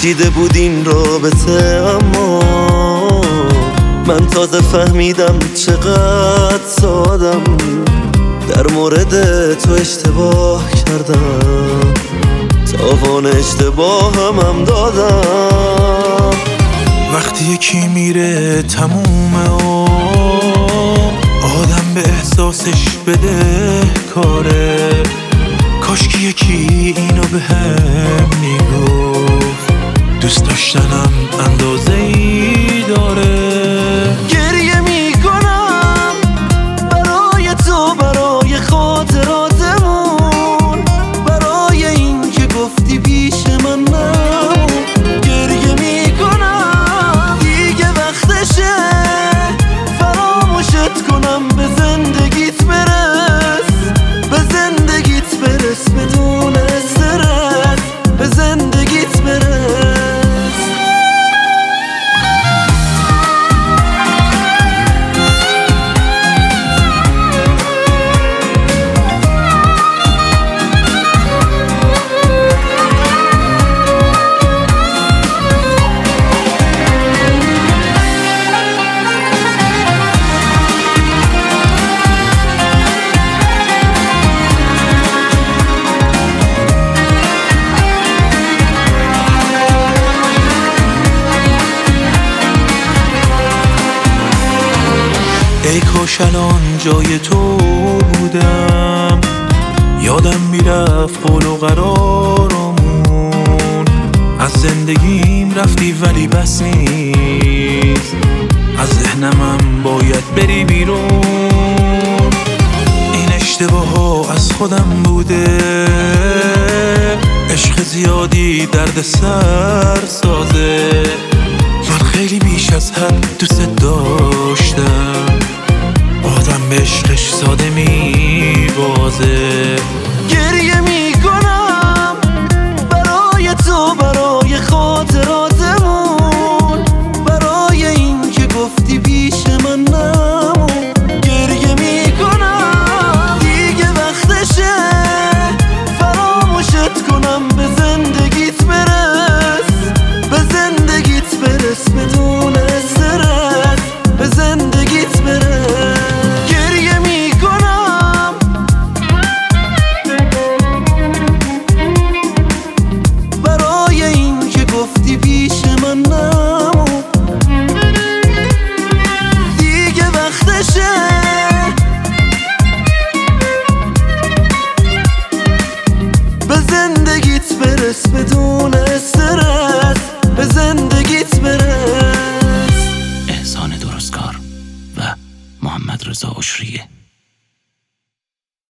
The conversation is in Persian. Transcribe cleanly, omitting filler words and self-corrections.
پیچیده بود این رابطه، اما من تازه فهمیدم چقدر سادم، در مورد تو اشتباه کردم، تاوان اشتباهم دادم. وقتی یکی میره تمومه و آدم به احساسش بده کاره، کاش که یکی اینو به هم میگفت، دوست داشتنم اندازه‌ای داره. گریه میکنم برای تو، برای خاطراتمون، برای این که گفتی پیش من نمون. گریه میکنم دیگه وقتشه فراموشت کنم، به زندگیت برس، به زندگیت برس بدون استرس، به زندگیت برس. ای کاش الان جای تو بودم، یادم میرفت قول و قرارمون، از زندگیم رفتی ولی بس نیست، از ذهنمم باید بری بیرون. این اشتباه ها از خودم بوده، عشق زیادی درد سر سازه، من خیلی بیش از حد دوست داشتم، آدم به عشقش ساده میبازه.